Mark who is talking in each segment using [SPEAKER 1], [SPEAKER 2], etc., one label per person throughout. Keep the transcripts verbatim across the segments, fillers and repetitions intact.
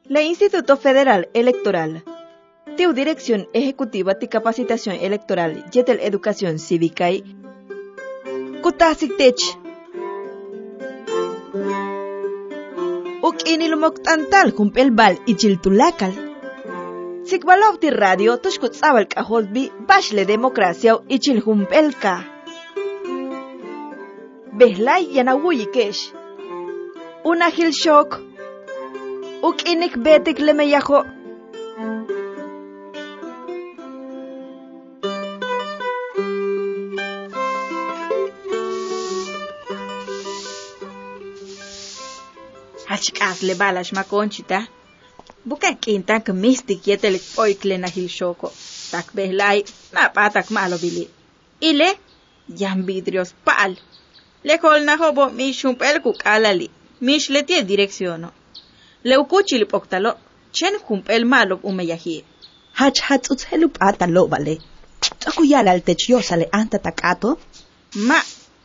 [SPEAKER 1] La Instituto Federal Electoral, Tiu Dirección Ejecutiva de Capacitación Electoral y de Educación Cívica y Kutasiktech. Uk inilumok tantal kumpel bal ichiltulakal. Sikbalawti radio tushkut sabal kaholbi bashle demokrasia ichil humpelka. Behlay yanawuyikesh. Una hil shock. Uk inik betik lemeyajo. Hachkas le balash makonchita. Buka kinta ke mistik yetelik oikle na hil shoko. Tak behlay na patak malo bili. Ile yan vidrios pal. Le kol na hobo mish humpel kukalali. Mish le tie direcciono. Le ukuchili poktalo. Chen humpel malo umeyahi.
[SPEAKER 2] Hach hach utselu patalo vale. Tsakuyala al techyosale anta takato.
[SPEAKER 1] Ma.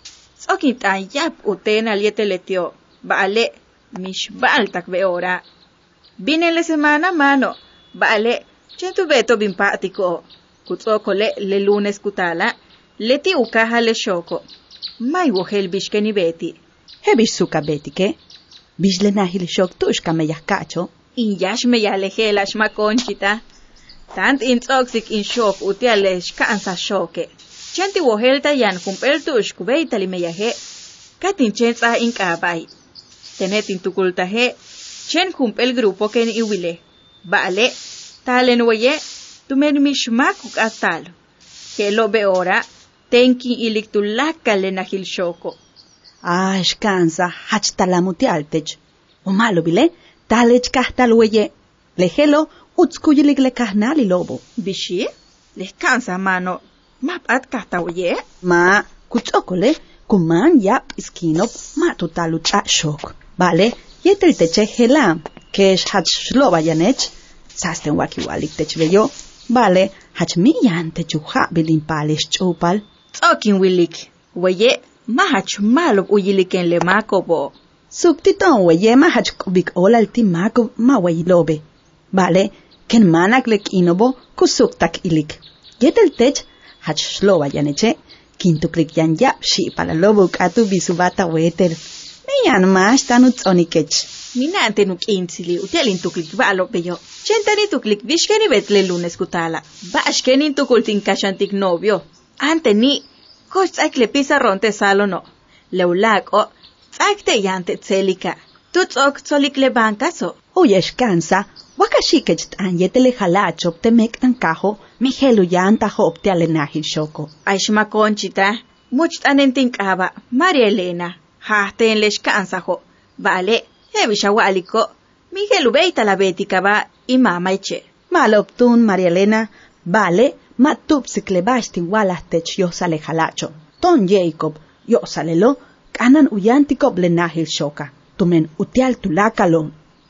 [SPEAKER 1] Tsokitan yap utena lieteletio. Vale. Mish baltak be ora. Bine le semana mano. Vale. Chentu beto bimpatiko. Kutsokole le lunes kutala. Leti ukaha le shoko. Mai wohel bishkeni beti.
[SPEAKER 2] He bishsuka beti ke? Bishle nahil shok tushka me yakacho.
[SPEAKER 1] In yash me yalehelash makonchita. Tant in toxic in shok utialesh kansa shoke. Chenti wohelta yan kumpel tushku beitali me yahe. Katin chensa in kabay. Tenetin tukultahe. Chen kumpel grupo ken iwile. Vale. Talen weye. Tumen mishmakuk atalo. Kelo be ora. Tenki iliktulakale nahil shoko.
[SPEAKER 2] Ah, shkansa hach talamuti altech. Umalo bile. Talech kahtalweye. Lehelo utskuylik le kahnali lobo.
[SPEAKER 1] Bishi? Descansa mano. Mapat kahtawoye.
[SPEAKER 2] Ma kuchokole. Kuman yap iskinop matutalucha shok. Vale, yetel teche helam, kesh hach shloba yanech, sasten wakiwalik tech veyo, vale, hach miyan techuha bilimpalish chupal.
[SPEAKER 1] Tokin wilik, weye, mahach malok uyiliken le makobo.
[SPEAKER 2] Suktiton weye mahach kubik olalti makob mawailobe. Vale, ken manak lek inobo kusuktak ilik. Yetel tech hach shloba yaneche, kintuklik yan yap shi pala lobo katu bisubata wetel. Miyan mas tanut onikech.
[SPEAKER 1] Minante nuk insili utelin tuklik valo beyo. Chentani tuklik bishkeni betle lunes kutala. Bashkeni tukultin kashantik novio. Ante ni koch le pizarron te salono. Leulak o te yante tselika. Tutsok tsolik le bankaso.
[SPEAKER 2] Uyesh kansa. Wakashikech tan yetele halachop te mektan kaho. Mihelu yanta hop te alenahil shoko.
[SPEAKER 1] Aishma conchita. Much tanentin kaba. Maria Elena. Hahten lesh kansaho. Vale, hebisha waliko. Miguel ubeita la betica ba y mama eche.
[SPEAKER 2] Maloptun Maria Elena. Vale, matupsik le bastin walastech yo sale halacho. Ton Jacob, yo salelo, kanan uyantikob le nahil shoka. Tumen utial tulakalon.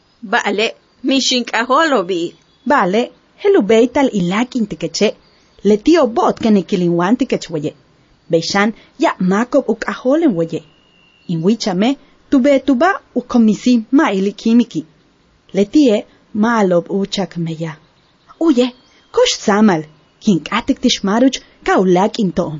[SPEAKER 1] Vale, mishink aholobi.
[SPEAKER 2] Vale, helubeital ilakin tikeche. Le tío bot que nikilin tikech weye. Beishan ya makob uk aholen weye. Inwichame, tube tuba u komisi ma ili kimiki. Letie malob uchak meya. Uye, kosh samal, kink atik tishmaruch kaulak inton.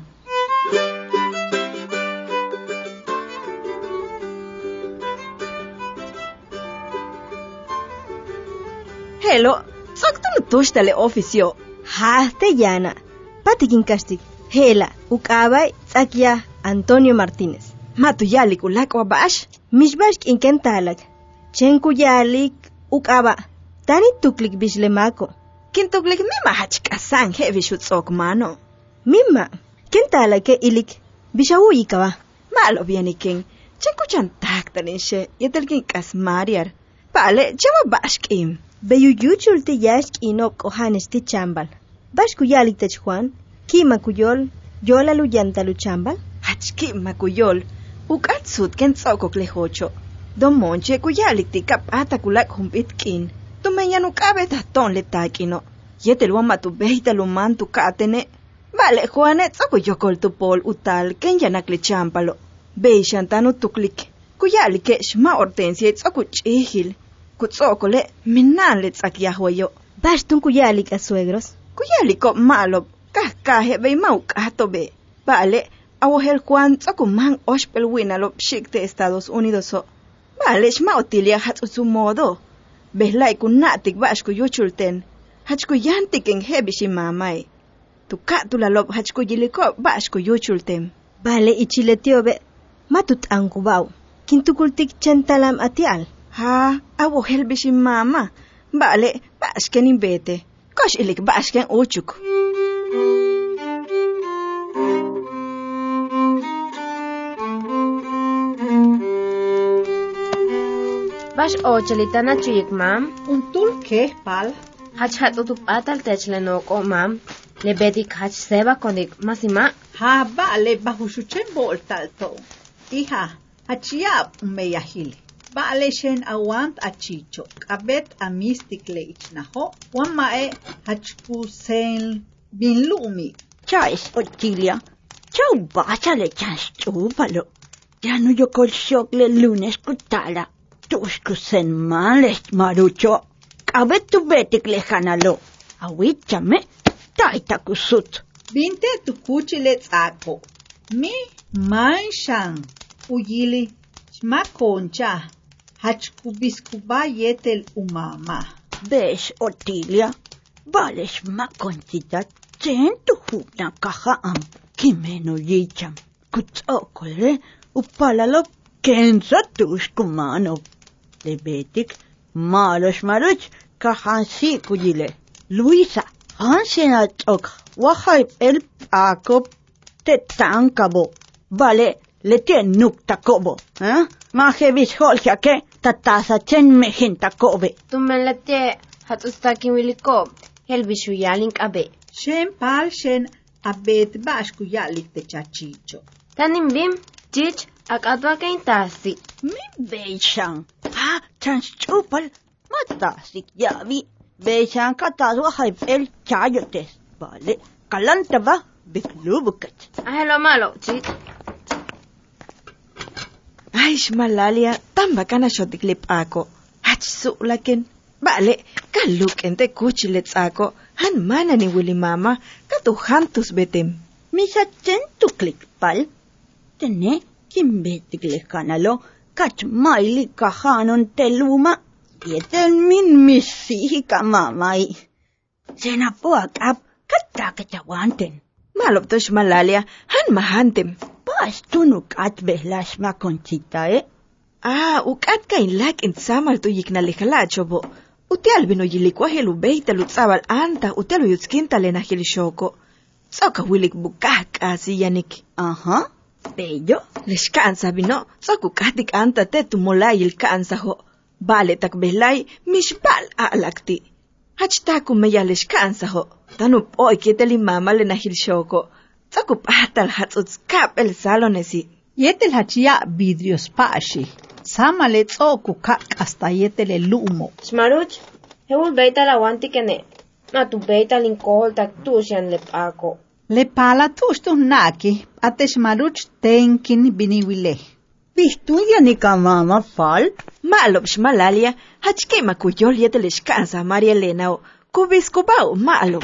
[SPEAKER 1] Hello, soktulu tushtale oficio.
[SPEAKER 3] Ha, te llana. Patikin kastik. Hela, ukabay, tsakia, Antonio Martínez.
[SPEAKER 1] Matuyalik ulak wabash.
[SPEAKER 3] Mishbash inken talak. Chenku yalik ukaba. Tani tuklik bishlemako.
[SPEAKER 1] Kin tuklik mima hachkasan he vishutsok mano.
[SPEAKER 3] Mima. Ken talake ilik. Bishawu ikaba.
[SPEAKER 1] Malo bienikin. Chenku chantak tanishe. Yetelkin kasmariar. Pale, chama bashkim.
[SPEAKER 3] Beyuyuchul te yashk inok ohanes ti chambal. Bashku yalik tech Juan. Kima kuyol. Yola luyantalu chambal.
[SPEAKER 1] Hachkim makuyol. Ukatsut ken tsokok lehocho. Don monche kuyalik ti kapata kulak humpitkin. Tumayan ukabe taton le takino. Yetel wama tu behita luman tu katene. Vale, Juane tsoko yokol tu pol utal ken yanak le champalo. Beishan tanu tuklik. Kuyalik shma hortensia tsoko chihil. Kutsokole, minan le tsakiahuayo.
[SPEAKER 3] Bastun kuyalik a suegros.
[SPEAKER 1] Kuyaliko malo, kahkahe be maukato be. Vale, awohel kwan tsokuman oshpel winalo shikte Estados Unidos so. Vale, shma otilia hatsu modo. Behlai kunatik bashku yuchulten. Hachku yantik en hebishi mamai. Tukatula lob hachku yiliko bashku yuchultem.
[SPEAKER 3] Vale, ichiletio be. Matut angubau. Kintukultik chentalam atial.
[SPEAKER 1] Ha, awohel bishi mama. Vale, bashken imbete. Kosh ilik bashken uchuk.
[SPEAKER 4] Bash ochelitana chuyik mam.
[SPEAKER 2] Untul ke pal.
[SPEAKER 4] Hach hat utup atal techlenoko mam. Le bedik hach seba konik masima.
[SPEAKER 2] Ha vale bahushuchen voltalto. Hija, hachia umeyahili. Vale shen awant achicho. Kabet amistik le ichnaho. Wamae hachkusen binlumi.
[SPEAKER 5] Chais, Otilia. Chau báchale chas chúpalo. Ya no yo col shock le lunes cutala. Tus cusen males, marucho. Kabet tu betik le hanalo. Awichame. Taita kusut.
[SPEAKER 2] Binte tu kuchile tsako. Mi manshan. Uyili. Shma concha. Hachkubiskuba yetel umama.
[SPEAKER 5] Ves, Otilia. Vales ma concita. Chen tu hupna caja am. Kimeno yicham. Kutsokole. Upalalo. Kenza tus kumano. Le betik. Malos maruch. Kahansi kuyile. Luisa. Hansen ok. Wahai el akop. Te tankabo. Vale. Le tien nukta kobo. Eh? Maje bisholja ke. Tatasa chen mejinta kobe.
[SPEAKER 4] Tumen lete hat ustaki wiliko. Helbishu yalink abe.
[SPEAKER 2] Shen pal shen abet bashku yalik te chachicho.
[SPEAKER 4] Tanim bim. Chich akatwa kain tasi.
[SPEAKER 5] Mi beishan. Ha, transchupal. Matasik yavi. Beishan katadwa haib el chayotes. Vale. Kalanta ba. Biklubukat.
[SPEAKER 4] Ahelo malo, chich.
[SPEAKER 1] Ay, malalia, tan bacana shotiklip ako. Hachsu lakin. Vale, kaluken te kuchilet ako. Han mana ni wili mama. Katu hantus betem.
[SPEAKER 5] Misa chen tu klik pal. Tene, kimbetik le kanalo. Kach maili kahanon teluma. Yetel min misi kamamai. Senapuak ap. Katakatawanten.
[SPEAKER 1] Maloptosh malalia. Han mahantem.
[SPEAKER 5] Pas tunuk at behlas ma conchita, eh?
[SPEAKER 1] Ah, ukat kain lak in samal tu yik na likhalachobo. Utial bino yilikwa helu beita lutsabal anta utelu yutskinta le na hilishoko. Soka wilik bukak asi yanik.
[SPEAKER 5] Aha, bello.
[SPEAKER 1] Lishkansa bino, soku katik anta te tu molay il kansa ho. Bale tak belay mishbal alakti. Hachtaku meya lishkansa ho. Tanup oi kieteli mama le na hilishoko. Soku patal hatsuts kap el salonesi.
[SPEAKER 2] Yetel hachia vidrios pashi. Samale tsoku kak hasta yetel el humo.
[SPEAKER 4] Smaruch, hewul beita la wanti kene. Na tu beita linkohol tak tusyan lep ako.
[SPEAKER 2] Le pala tustu naki. Ate smaruch tenkin biniwile.
[SPEAKER 5] Pistuya ni kamama fal.
[SPEAKER 1] Malop shmalalia, hachke makuyol yetel ishkansa Maria Elena o. Kubiskubao malop.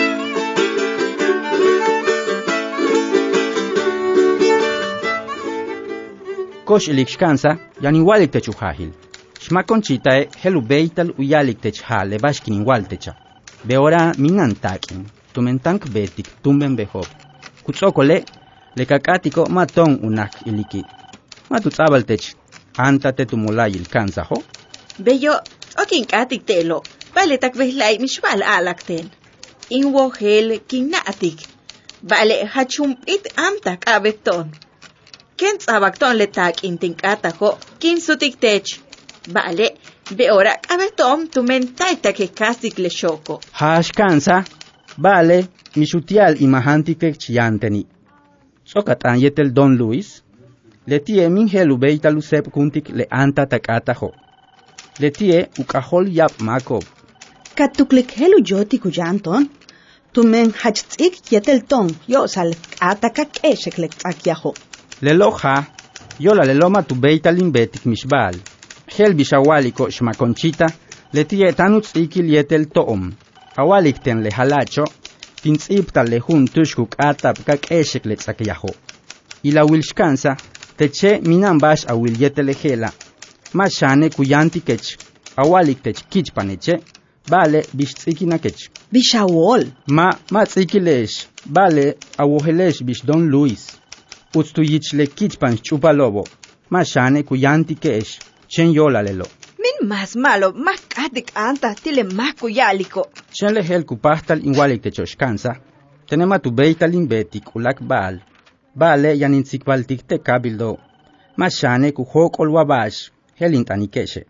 [SPEAKER 6] Kosh ilikshkansa, yan igualik techuhahil. Shma conchitae, helu beital uyalik techhale bashkin igual techa. Beora minantakin, tumentank betik, tumben behob. Kutsokole, le kakatiko maton unak iliki. Matutzabal tech, anta te tumulay ilkansa ho?
[SPEAKER 1] Bello, okin katik telo, vale tak vehlay mishwal alakten. Inwo hel kinatik. Vale hachumpit amtak abeton. Ken tsabakton le tak intinkata ho, kin sutik tech. Vale, beora abetom tumentay take kasik le shoko.
[SPEAKER 6] Hashkansa, vale, mishutial imahantik chiyanteni. Sokatan yetel Don Luis, le tie min helu beita lusep kuntik le anta takata ho. Le tie ukahol yap makob.
[SPEAKER 2] Katuklik helu joti kujanton. Tumen hachtik yetel ton, yo sal atakak esheklek akyaho.
[SPEAKER 6] Le loja, yola le loma tu beita limbetik mishbal. hel bishawaliko shmaconchita, le tie tanuts ikil yetel toom. Awalik ten le halacho, tintzipta le hun tushkuk atap kak eshek le tzakyaho. Ila wilshkansa, teche minambash awil yetel hela. Mashane kuyanti kech, awalik tech kichpaneche, vale bishtzikina kech.
[SPEAKER 2] Bishawol.
[SPEAKER 6] Ma, ma tzikilesh, vale awohelesh bish Don Luis. Utstuyich le kichpan chupalobo, mashane kuyanti kesh, chen yola lelo.
[SPEAKER 3] Min más malo, más katik anta, tile más kuyaliko.
[SPEAKER 6] Chen le hel kupahtal inwalik te choshkansa, tenema tu beital inbetik ulak baal. Vale yanintzikbaltik te kabildo, mashane kuhok olwabash, hel intanikeshe.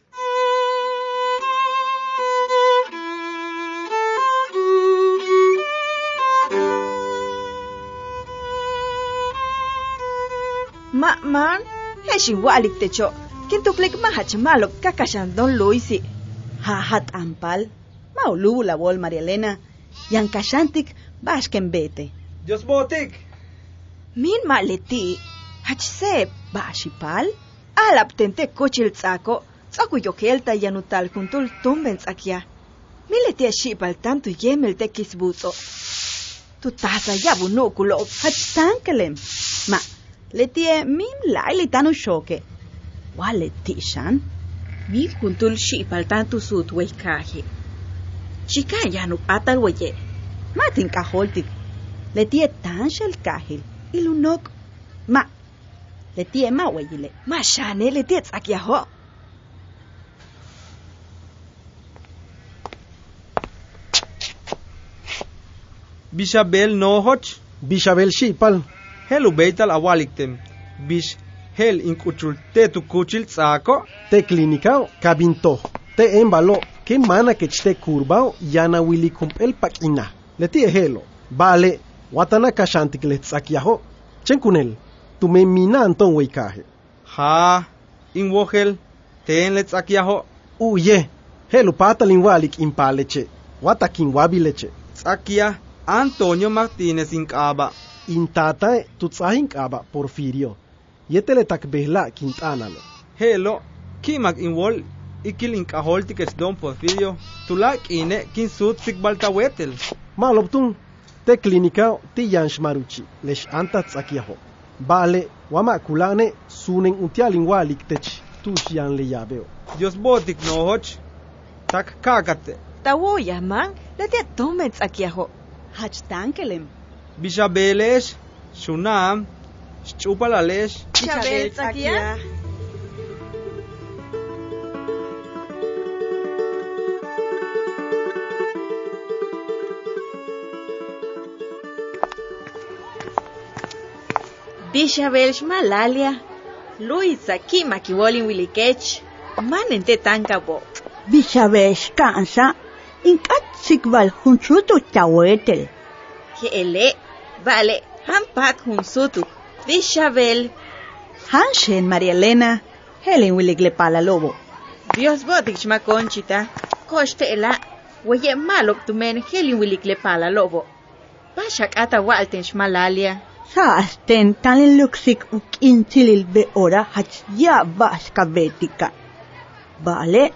[SPEAKER 3] Ma man, heshi walik techo. Kintu klik mahach malo kakashan Don Luisi.
[SPEAKER 2] Hahat ampal. Maulubu la bol María Elena. Yan kashantik bashken bete.
[SPEAKER 7] Dios botik.
[SPEAKER 3] Min maleti. Hachse
[SPEAKER 2] Bashipal.
[SPEAKER 3] alap tente kochil tsako. Tsako yokelta yanutal kuntul tumben tsakia. Mileti shipal tanto yemel te kisbuzo. Tu tasa yabu no kulo.
[SPEAKER 2] Hachtankelem. Ma. Letie mim laili tanu shoke. Wale tishan.
[SPEAKER 1] Mi kuntul shipal tanto sut weikahi. Chika yanu atal weye.
[SPEAKER 2] Matin kaholtik. Letie tan shel kahil. Ilunok. Ma. Letie ma weyile.
[SPEAKER 3] Ma shane letie tsakia ho.
[SPEAKER 7] Bishabel no hoch.
[SPEAKER 8] Bishabel shipal.
[SPEAKER 7] Helu beital awaliktem. Bish hel inkuchul te tu kuchil tsako.
[SPEAKER 8] Te clinicao cabinto. Te embalo. Que mana que te kurbao yana wili kumpel pakina. Le tie helo. Vale. Watana kashantik le tsakiaho. Chenkunel. Tu me mina anton weikaje.
[SPEAKER 7] Ha. Inwohel. Ten le tsakiaho.
[SPEAKER 8] Uye. Helu patalin walik impaleche. Watakin wabileche.
[SPEAKER 7] Tsakia Antonio Martínez Incaba.
[SPEAKER 8] Intata tu tsahin kaba Porfirio. Yetele takbehla Quintanalo.
[SPEAKER 7] Helo, kimak inwol ikil inkahol tikets Don Porfirio. Tulak ine kin sut sikbalta wetel.
[SPEAKER 8] Malobtun te klinikao ti yansh maruchi lesh anta tsakiaho. Bale wama kulane sunen utialin walik tech tushian le yabeo.
[SPEAKER 7] Dios botik no hoch. Tak kakate.
[SPEAKER 3] Tawoya man, letie tomen tsakia ho.
[SPEAKER 2] Hachtankelem.
[SPEAKER 7] Bishabelesh, Shunam, Chupalalesh,
[SPEAKER 3] Chabel tsakia.
[SPEAKER 1] Bishabel Shmalalia. Luisa Kima Kiwolin Wilikech. Manente tankabo.
[SPEAKER 5] Bishabesh kansa. Inkat sikbal hunsutu tawetel.
[SPEAKER 1] Hele. Vale. Hampak hunsutu. Bishabel.
[SPEAKER 2] Hanshen María Elena. Helen wiligle pala lobo.
[SPEAKER 1] Dios botik Shmaconchita. Kochtela. Weye malok tumen Helen wiligle pala lobo. Bashak ata walten Shmalalia.
[SPEAKER 5] Saasten talin luksik uk intilil be ora hach ya baska betika. Vale.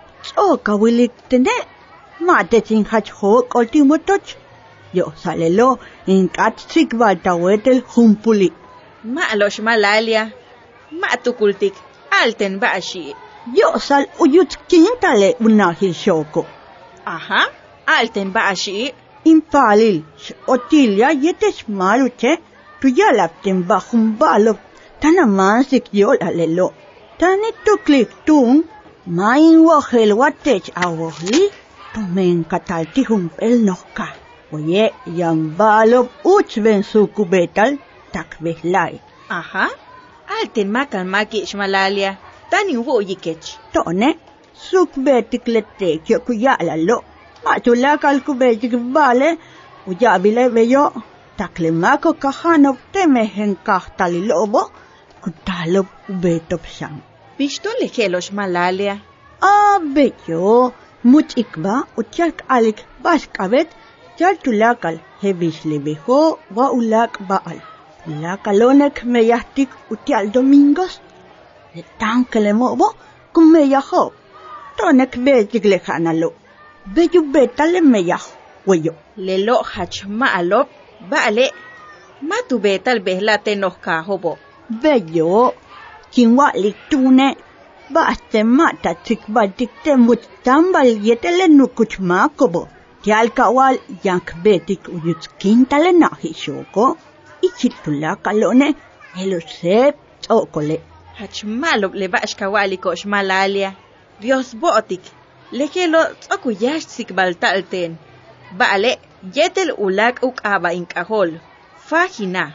[SPEAKER 5] Choka wilik tene. Matetin hach ho koltimotoch. Yo salelo inkat sikbal tawetel humpuli.
[SPEAKER 1] Malo Shmalalia. Matukultik. Alten bashi.
[SPEAKER 5] Yo sal uyut kintale unahil shoko.
[SPEAKER 1] Aha. Alten bashi.
[SPEAKER 5] Impalil otilia yetes maluche. Tuyalapten bajum balop. Tanamansik yol alelo. Tanituklik tung. Main wahel watech awohli. Tumen katalti humpel noka. Oye, yang balop uchben suku betal takbehlai.
[SPEAKER 1] Aha. Alten makan maki Shmalalia. Tani wo yikech.
[SPEAKER 5] Tone, suk betik letek yo kuyala lo. Matulakal kubetik bale. Uyabile beyo. Taklemako kahanop temehen kahtali lobo. Kutalop ubetop sang.
[SPEAKER 1] Bishto lehelo Shmalalia.
[SPEAKER 5] Ah, beyo. Much ikba utyak alik baskabet. Jal tulakal hebish lebeho wa ulak baal. Lakalonek meyahtik utial domingos. Letanke lemobo kumeyaho. Tonek betik lejanalo. Beyu betale meyaho, hueyo.
[SPEAKER 1] Lelo hachma alop, vale. Matu betal behlate nos cajobo.
[SPEAKER 5] Beyo. Kinwa liktune. Baste mata tikbatik te mutambal yetele nukuchmakobo. Tialkawal yank betik uyutskin nahi shoko. Ichitula kalone. Elusep okole.
[SPEAKER 1] Hachmalop le bashkawali koshmalalia. Dios botik. Lekelo tsokuyash baltalten. Vale, yetel ulak ukaba inkahol. Fagina.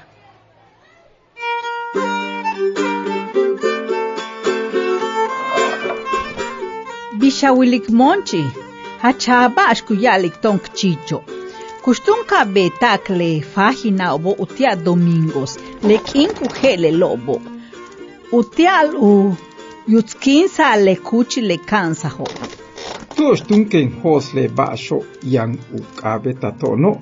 [SPEAKER 2] Bishawilik monchi. Hachaba ashkuyalik tonk chicho. Kustunka betakle fagina obo utia domingos. Lekin kujele lobo. Utial u yutskin sa le kuchi le kansa ho.
[SPEAKER 9] Tos tunken hosle basho yang ukabe tatono.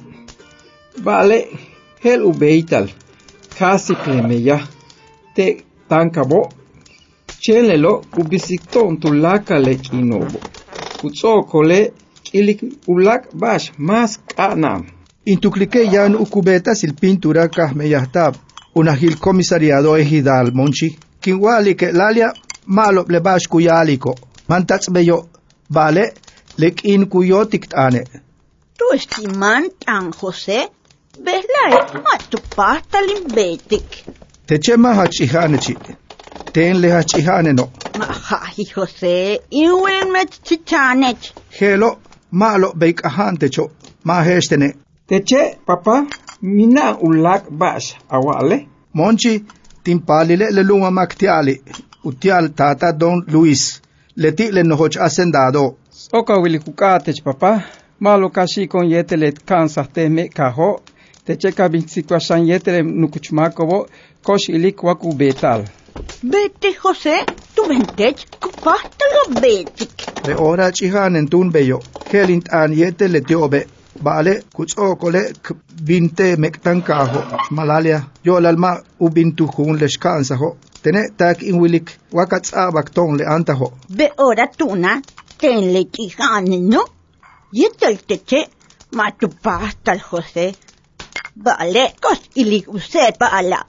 [SPEAKER 9] Vale, hel ubeital. Kasi plemeya. Te tankabo. Chelelo ubisikton tulaka le kinobo. Kutsokole ilik ulak bash mas kanam.
[SPEAKER 10] Intuklike yan ukubeta sil pintura kahmeyahtab. Unahil komisariado ejidal monchi. Kinwali ke lalia malo le bash kuyaliko. Mantats beyo. Vale, lek in kuyo tiktane.
[SPEAKER 5] Tu estiman tan José. Besla matu pasta limbetik.
[SPEAKER 10] Te chema hachihanechi. Ten le hachihane no.
[SPEAKER 5] Mahahi José, iwen met chichanech.
[SPEAKER 10] Helo, malo beik ahantecho. Mahestene.
[SPEAKER 9] Teche, papa, mina ulak bash awale.
[SPEAKER 10] Monchi, timpalile le lunga maktiali. Utial tata don Luis. Leti le nohoch hacendado.
[SPEAKER 7] Oka wili kukatech papa. Malo kashi con yetele kansas te me kaho. Te cheka binsituashan yetele nukuchmakobo. Kosh ilik waku betal.
[SPEAKER 5] Bete José, tu ventech kupasta lo betik.
[SPEAKER 10] Le ora chihanen tun beyo. Helint an yetele tiobe. Vale, kutsokole binte mektankaho. Malalia. Yo lalma ubintu hun leshkansaho. Tene tak inwilik wakats abak ton le antaho.
[SPEAKER 5] Be ora tuna, ten le chihane no. Yetel teche, matu pasta al José. Vale, kos ilik uset baala.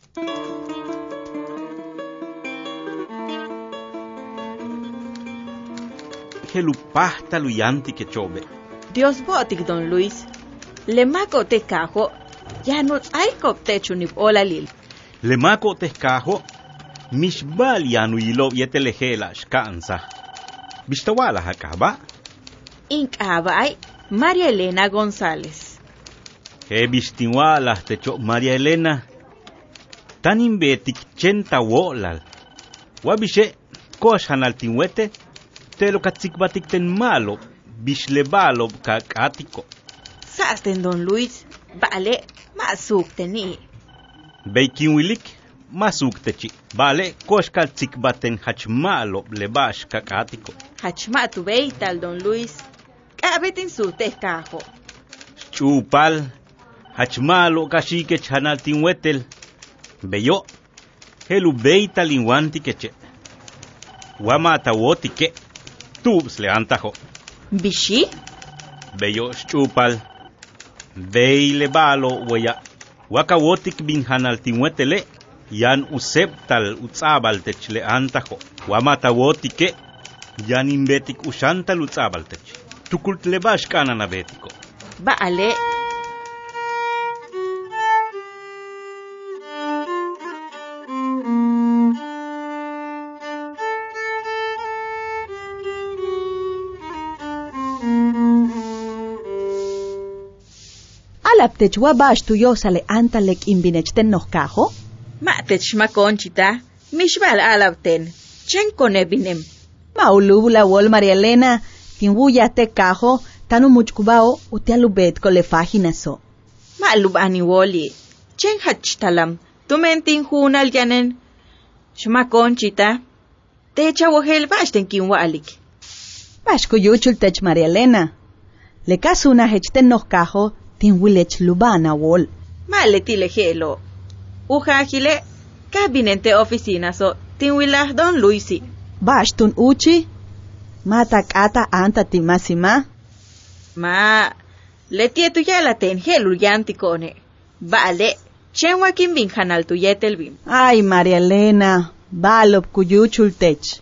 [SPEAKER 6] Helu pasta luyanti que chobe.
[SPEAKER 1] Dios botik don Luis. Le mako te cajo. Ya no hay coptecho ni olalil.
[SPEAKER 6] Le mako te cajo. Mishbal yanu ilo yetelejela shkansa. Bistawala hakaba?
[SPEAKER 1] Inkaba ay María Elena González.
[SPEAKER 6] He bistiwala techo María Elena. Tan imbetik chenta wolal. Wabishe kosh hanal tinwete. Te lo katsikbatik ten malo. Bishlebalo kakatiko.
[SPEAKER 1] Sasten don Luis. Vale, masuk teni.
[SPEAKER 6] Beikinwilik. Masuk techi. Vale, koshkal tsikbaten hachmalo lebash kakatiko.
[SPEAKER 1] Hachmatu beital don Luis. Kabetin su tecajo.
[SPEAKER 6] Chupal. Hachmalo kashike chanal tinwetel. Beyo. Helu beital inwanti keche. Wamata wotike. Tubs le antajo.
[SPEAKER 1] Bishi.
[SPEAKER 6] Beyo chupal. Beile balo waya. Waka wotik bin hanal tinwetele. Yan useptal utsabal techle antajo. Wamata wotike. Yan imbetik ushantal utsabal tech. Tukult lebash kanana betiko.
[SPEAKER 1] Vale.
[SPEAKER 2] Alaptech wabash tuyo sale antalek imbinechten nos cajo.
[SPEAKER 1] Matech maconchita. Mishbal alapten. Chenkone binem.
[SPEAKER 2] Maulubula wol María Elena. Tinwuya te cajo. Tanu muchkubao utialubet con le fagina so.
[SPEAKER 1] Malub aniwoli. Chen hachtalam. Tumentin hunal yanen. Shmaconchita. Techa wogel bashten kinwalik.
[SPEAKER 2] Bashko yuchul tech María Elena. Le casuna hechten nos cajo. Tinwilech lubana wol.
[SPEAKER 1] Maleti lejelo. Ujajile. Cabinete oficina so. Tinwilah don Luisi.
[SPEAKER 2] Bashtun uchi. Mata kata anta timasima.
[SPEAKER 1] Ma, le tietu ya la ten helu yanticone. Vale, chenwa kim bin hanal tu yetel bim.
[SPEAKER 2] Ay, María Elena, balop kuyuchul tech.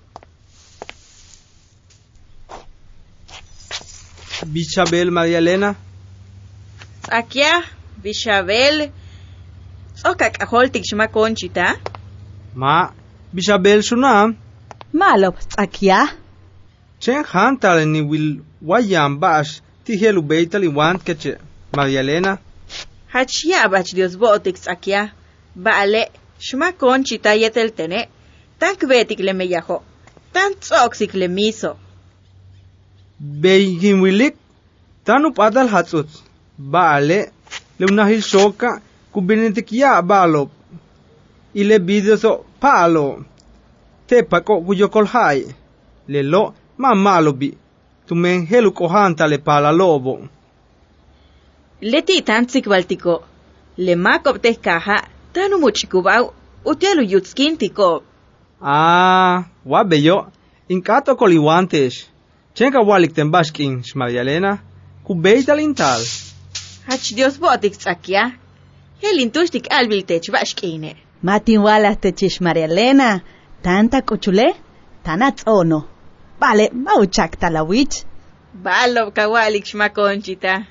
[SPEAKER 11] Bichabel, María Elena.
[SPEAKER 1] Akia, Bichabel. Oka kaholtik shma conchita.
[SPEAKER 11] Ma, Bichabel shuna.
[SPEAKER 2] Malop, akia.
[SPEAKER 11] Chen hantal ni will wayam bash ti helu beital iwant keche. María Elena.
[SPEAKER 1] Hachia bach Dios botik akia. Vale, shma conchita yetel tene. Tank betik le meyaho. Tan toxic le miso.
[SPEAKER 11] Beigin wilik. Tanu padal hatsut. Vale, le unahil shoka kubinetikia balop. Ile bideso palo. Te pako kuyo kolhai. Le lo ma malobi. Tumen helu kohanta le pala lobo.
[SPEAKER 1] Le ti tantsik baltiko. Le makop te kaha. Tanu muchikubau. Utielu yutskin tiko.
[SPEAKER 11] Ah, wabeyo. Inkato koliwantesh. Chenka walik tembashkin, María Elena. Kubeital intal.
[SPEAKER 1] Hach Dios botik tsakia. Helin tushtik albil tech bashkine.
[SPEAKER 2] Matin wala techish María Elena. Tanta cochule. Tanats ono. Vale, mauchak talawich.
[SPEAKER 1] Balo kawalik shma conchita.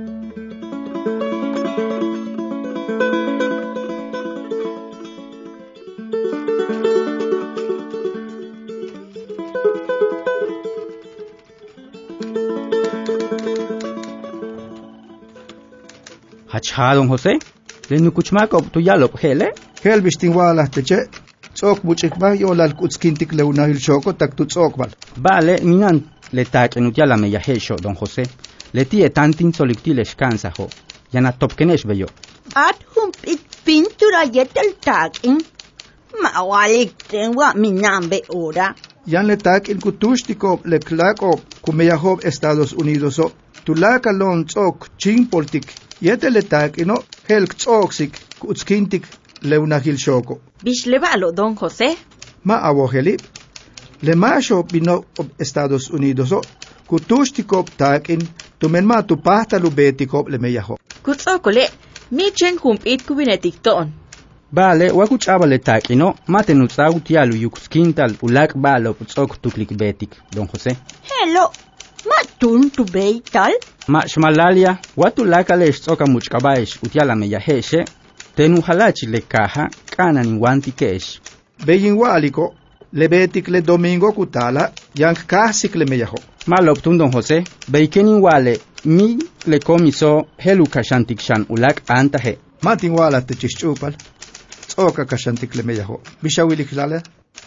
[SPEAKER 6] Hacha, don José. Le nukuchmako tu yalop hele.
[SPEAKER 10] Hel bistin wala teche. Tsok buchik ba yo lal kutskintik le unahil shoko tak tu tsok bal.
[SPEAKER 6] Vale, minan le tak enutiala me yahesho, don José. Le tie tantin solictile shkansa ho. Yana topkenesh beyo.
[SPEAKER 5] At humpit pintura yetel takin. Mawalik tenwa minambe ora.
[SPEAKER 10] Yan le tak in kutushtiko le klako kumeyahob Estados Unidos o. Tulaka lon tsok chingpoltik. Yetel tak ino helk tsoksik kutskintik le unahil shoko.
[SPEAKER 1] Bish le balo, don José.
[SPEAKER 10] Ma awoheli. Le masho bino ob Estados Unidos o. Kutushtiko takin tumen ma tu pahta lubetiko le meyaho.
[SPEAKER 1] Kutsokole, mi chen humpit kubinetik ton.
[SPEAKER 6] Vale, wakuchaba le takino, mate nutsagu tialu yukskintal ulak balo putsok tuklik betik, don José.
[SPEAKER 5] Hello, matun tu beital?
[SPEAKER 6] Ma shmalalia, watu lakale tsoka muchkabaish utiala me yaheshe, tenu halachi le kaha, kana ni wanti kesh.
[SPEAKER 10] Beyin waliko, le betik le domingo kutala, yank kasik le meyaho.
[SPEAKER 6] Maloptun don José, beikenin wale, mi le komiso helu kashantik shan ulak antahe.
[SPEAKER 10] Matin wala te chichupal. Tsoka kashantik le meyaho. Bishawilik lale.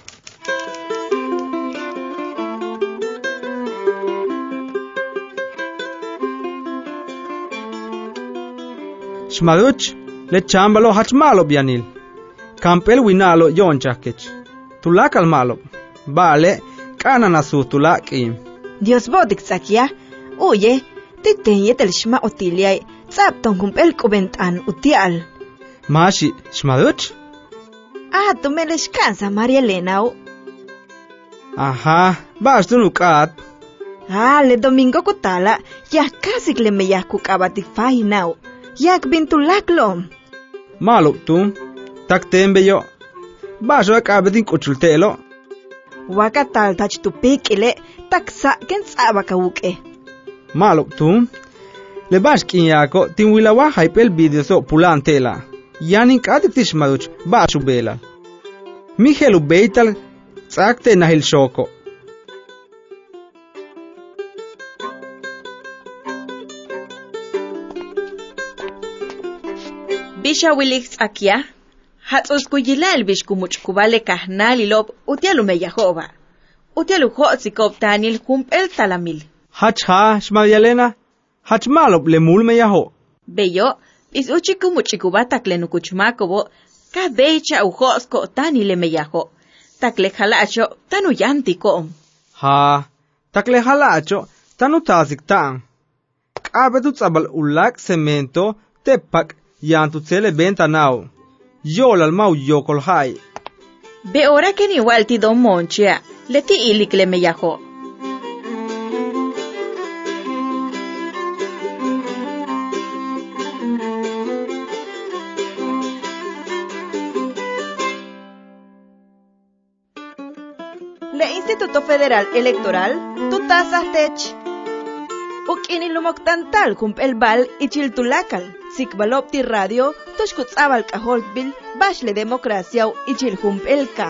[SPEAKER 11] Shmaduch, le chambalo hachmalo bianil. Campel winalo yonchakech. Tulakal malo. Vale, kanana su tulaki.
[SPEAKER 3] Dios bodik sakia. Oye, te tenye tel shma otiliay. Tsap ton kumpel kobentan utial.
[SPEAKER 11] Mashi, Shmaduch?
[SPEAKER 3] Ah, tu me descansa, María Elena.
[SPEAKER 11] Ajá, vas tu nukat.
[SPEAKER 3] Ah, le domingo kutala. Ya casi le me ya kukabatik fahinao. Yak bintulaklom.
[SPEAKER 11] Malo tu, tak tembe yo. Bajo akabetin kuchultelo.
[SPEAKER 3] Wakatal tach tu pikile, tak sa ken sabaka wuke.
[SPEAKER 11] Malo tu, le bashkin yako, tin wilawa hypel video so pulantela. Yanin kadik tishmaduch, bashu bela. Mihelu beital, tsakte nahil shoko.
[SPEAKER 1] Bisha wilix akia. Hatsos kuyilal bish kumuchkubale kahnali lob utialu meyahoba. Utialu hotsikop tanil kumpel talamil.
[SPEAKER 11] Hach ha, María Elena. Hach malob le mul meyaho.
[SPEAKER 1] Beyo, is uchiku muchikuba takle nukuchmakobo. Ka becha uhosko tani le meyaho. Takle halacho tanu yantikom.
[SPEAKER 11] Ha, takle halacho tanu tazik tan. Kabetu tzabal ulak cemento tepak yantu tsele benta now. Yol al mau yokol hai.
[SPEAKER 1] Be ora que ni walti don monchia. leti ilik le meyajo.
[SPEAKER 3] Le Instituto Federal Electoral, tu tasas tech. Ukini lumoktantal kumpel bal ichiltulakal. Sikbalopti radio, toshkutzabal kaholtbil, bashle democracia ichil kumpel ka.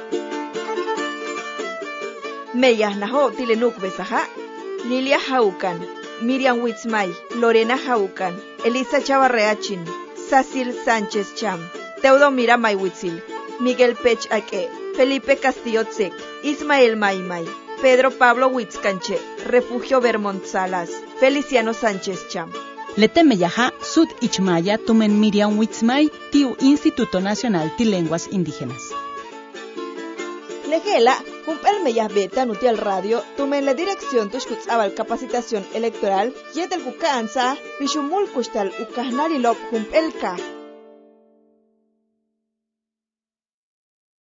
[SPEAKER 3] Meyah naho tilenuk besaha, Lilia Haukan, Miriam Witzmay, Lorena Haukan, Elisa Chavarreachin, Cecil Sánchez Cham, Teodomira Maywitzil, Miguel Pech Ake, Felipe Castillo Tzek, Ismael Maymay, Pedro Pablo Witzcanche, Refugio Vermont Salas, Feliciano Sánchez Cham.
[SPEAKER 2] Lete meyaha Sud Ichmaya tumen Miriam Witzmay tiu Instituto Nacional ti Lenguas Indígenas.
[SPEAKER 3] Legela, kumpel meyah beta nutial radio, tumen la dirección tushkutzabal capacitación electoral, yetel kukansa, bishumul kustal ukahnari lop kumpel ka.